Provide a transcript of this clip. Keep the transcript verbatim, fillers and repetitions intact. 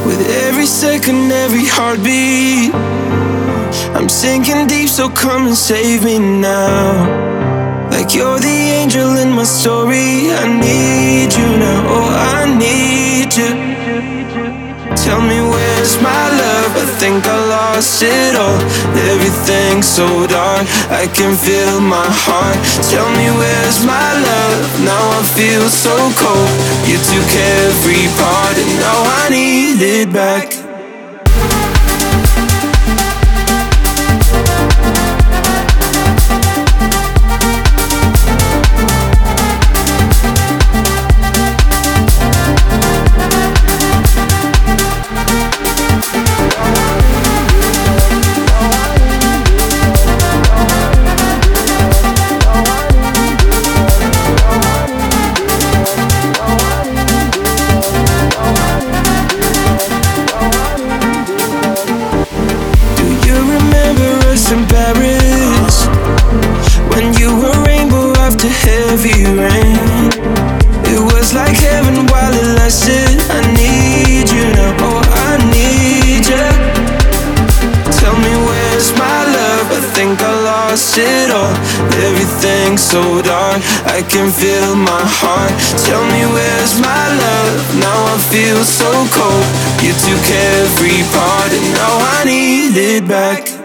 With every second, every heartbeat, I'm sinking deep, so come and save me now. Like you're the angel in my story. I need you now, oh I need you. Tell me where's my love, I think I lost it all. Everything's so dark, I can feel my heart. Tell me where's my love, now I feel so cold. You took every part and now I need it back. In Paris, when you were rainbow after heavy rain, it was like heaven while it lasted. I need you now, oh I need you. Tell me where's my love, I think I lost it all. Everything's so dark, I can feel my heart. Tell me where's my love, now I feel so cold. You took every part and now I need it back.